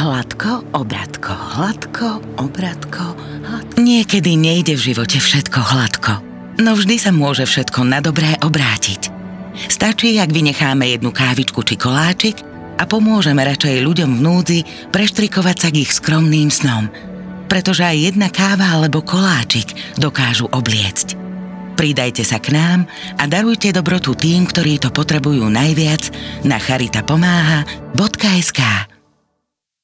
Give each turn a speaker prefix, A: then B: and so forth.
A: Hladko, obratko, hladko, obratko, hladko. Niekedy nejde v živote všetko hladko, no vždy sa môže všetko na dobré obrátiť. Stačí, ak vynecháme jednu kávičku či koláčik a pomôžeme radšej ľuďom v núdzi preštrikovať sa k ich skromným snom. Pretože aj jedna káva alebo koláčik dokážu obliecť. Pridajte sa k nám a darujte dobrotu tým, ktorí to potrebujú najviac na charitapomáha.sk.